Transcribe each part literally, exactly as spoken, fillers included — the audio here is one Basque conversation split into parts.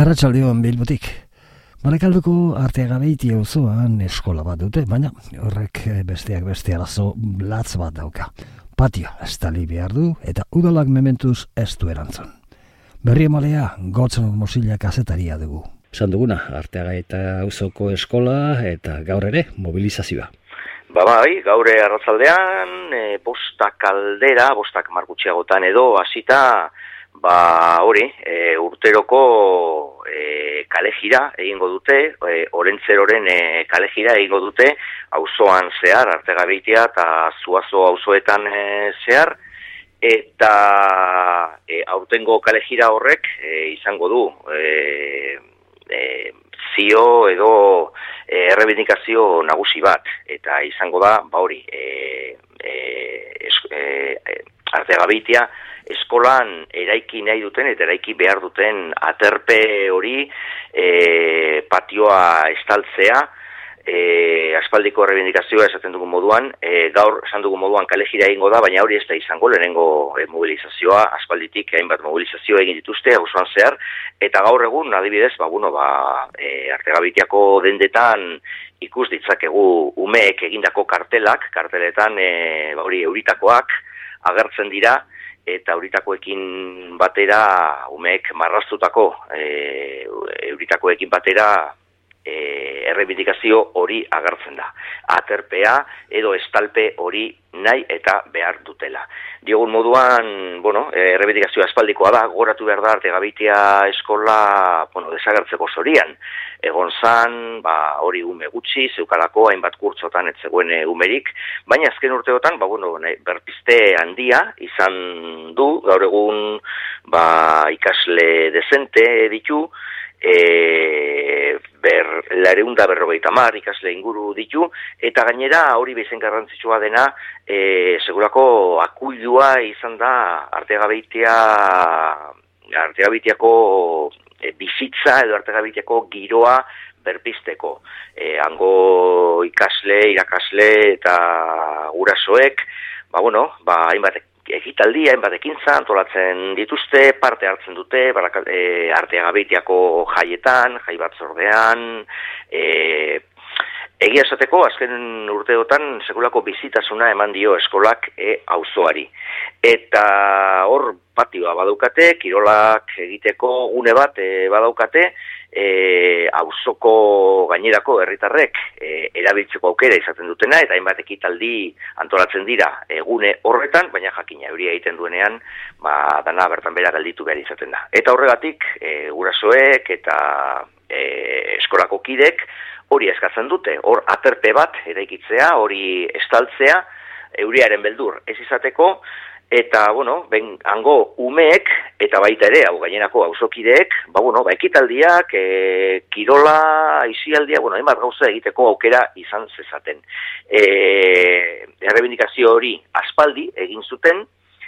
Arratsaldeon Bilbotik. Barakaldoko Arteagabeitia auzoan eskola bat dute, baina horrek besteak beste arazo latz bat dauka. Patio estali behar du eta udalak mementuz ez du erantzun. Berri emalea, Gotzen Mosila kazetaria dugu. Esan duguna, Arteagaita auzoko eskola eta gaur ere mobilizazioa. Ba bai, gaur arratsaldean e, bostak aldera, bostak margutxiagotan edo hasita, ba hori, e, urteroko e, kalejira egingo dute, e, Orentzeroren e, kalejira egingo dute, auzoan zehar, Arteagabeitia eta Zuazo auzoetan e, zehar, eta e, aurtengo kalejira horrek e, izango du e, e, zio edo e, errebindikazio nagusi bat, eta izango da, ba hori, e, e, es, e, Arteagabeitia eskolan eraiki nahi duten eta eraiki behar duten aterpe hori e, patioa estaltzea, e, aspaldiko errebindikazioa esaten dugun moduan, e, gaur esan dugun moduan kalejira egingo da, baina hori ez da izango lehenengo e, mobilizazioa, aspalditik hainbat mobilizazioa egin dituzte auzoan zehar, eta gaur egun adibidez, ba, bueno, ba, e, Arteagabeitiako dendetan ikus ditzakegu umeek egindako kartelak, karteletan e, ba, hori euritakoak agertzen dira, eta euritakoekin batera, umeek marraztutako e, euritakoekin batera e, errebindikazio hori agertzen da. Aterpea edo estalpe hori nahi eta behar dutela. Diogun moduan, bueno, errebindikazio aspaldikoa da, goratu behar da Arteagabeitia eskola, bueno, desagertzeko zorian. Egon zan, ba, hori ume gutxi, zeukalako hainbat kurtzotan ez zegoen umerik, baina azken urteotan, ba, bueno, berpizte handia izan du, gaur egun, ba, ikasle dezente ditu, e, ber, lareunda berrogeita mar ikasle inguru ditu, eta gainera hori bezen garrantzitsua dena, e, segurako akuilua izan da Arteagabeitia, Arteagabeitiako e, bizitza edo Arteagabeitiako giroa berpizteko. E, hango ikasle, irakasle eta gurasoek, ba bueno, ba hainbat ekitaldi, hainbat ekintza antolatzen dituzte, parte hartzen dute, baraka, e, Arteagabeitiako jaietan, jai batzordean, e, egia esateko, azken urteotan sekulako bizitasuna eman dio eskolak e, auzoari. Eta hor patioa badaukate, kirolak egiteko gune bat e, badaukate, e, auzoko gainerako herritarrek e, erabiltzeko aukera izaten dutena, eta hainbat ekitaldi antolatzen dira egune horretan, baina jakina euria egiten duenean, ba, dana bertan bera gelditu behar izaten da. Eta horregatik, e, gurasoek eta e, eskolako kidek, hori eskatzen dute, hor aterpe bat eraikitzea, hori estaltzea, euriaren beldur ez izateko, eta, bueno, ben, hango umeek, eta baita ere, hau gainerako auzokideek, ba, bueno, ba, ekitaldiak, e, kirola, aisialdia, bueno, hainbat gauza egiteko aukera izan zezaten. E, errebindikazio hori aspaldi egin zuten,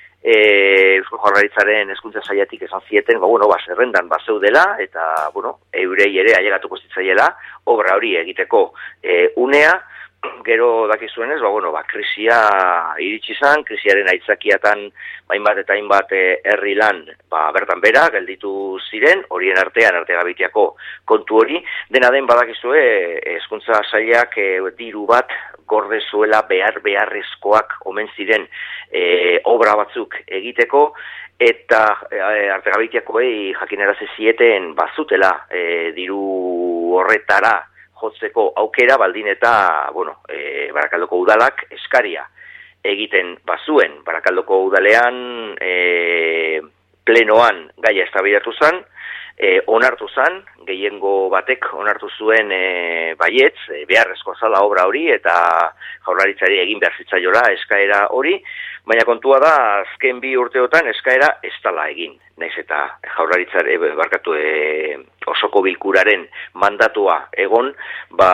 E, Eusko Jaurlaritzaren hezkuntza sailetik esan zieten, ba, bueno, ba, zerrendan bazeudela, eta, bueno, eurei ere ailegatuko zitzaiela, obra hori egiteko e, unea, gero dakizuenez, ba, bueno, ba, krisia iritsi zan, krisiaren aitzakiatan, hainbat eta hainbat herri lan, ba, bertan bera, gelditu ziren, horien artean, Arteagabeitiako kontu hori, dena den badakizue, hezkuntza sailak e, diru bat, gorde zuela behar beharrezkoak omen ziren e, obra batzuk egiteko, eta e, Arteagabeitiakoei jakinarazi zieten bazutela e, diru horretara jotzeko aukera, baldin eta, bueno, e, Barakaldoko udalak eskaria egiten bazuen. Barakaldoko udalean e, plenoan gaia eztabaidatu zan, e, onartu zan, gehiengo batek onartu zuen e, baietz, e, beharrezko zala obra hori, eta Jaurlaritzari egin behar zitzaiola eskaera hori, baina kontua da, azken bi urteotan eskaera ez dala egin. Naiz eta Jaurlaritzari barkatu e, osoko bilkuraren mandatua egon, ba,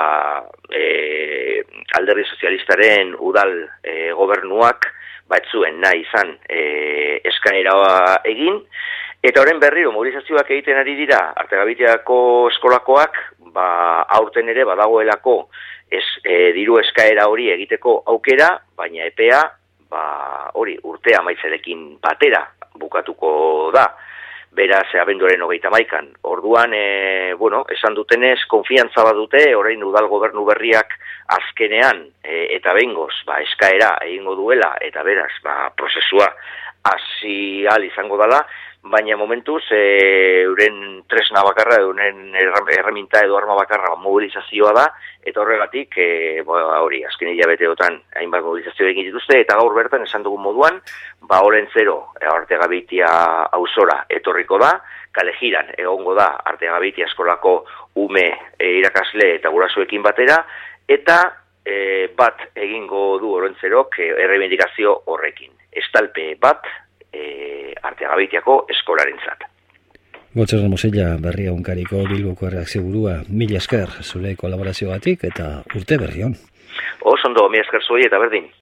e, Alderdi Sozialistaren udal e, gobernuak batzuen nahi izan e, eskaera egin, eta horren berriro mobilizazioak egiten ari dira Arteagabeitiako eskolakoak, ba, aurten ere badagoelako ez, e, diru eskaera hori egiteko aukera, baina epea ba, hori urtea maitzerekin batera bukatuko da. beraz, abenduaren hogeita maikan. Orduan, e, bueno, esan dutenez, konfiantza bat dute, orain udal gobernu berriak azkenean, e, eta behingoz, ba, eskaera egingo duela, eta beraz, ba, prozesua hasi ahal izango dela, baina momentuz, e, euren tresna bakarra, euren erreminta edo arma bakarra mobilizazioa da, eta horregatik, e, ba, hori, azken hilabeteotan hainbat mobilizazio egin dituzte, eta gaur bertan esan dugun moduan, ba, Olentzero, Artegabeitia auzora etorriko da, Kalejiran egongo da Artegabeitia eskolako ume e, irakasle eta gurasoekin batera, eta e, bat egingo du Olentzerok e, errebindikazio horrekin. Estalpe bat, E, Artegabeitiako eskolarentzat. Gotzer Mosella berria unkariko Bilboko erreakzio burua, mila esker zure kolaborazioatik eta urte berri on. Oso ondo, mila esker zuei eta berdin.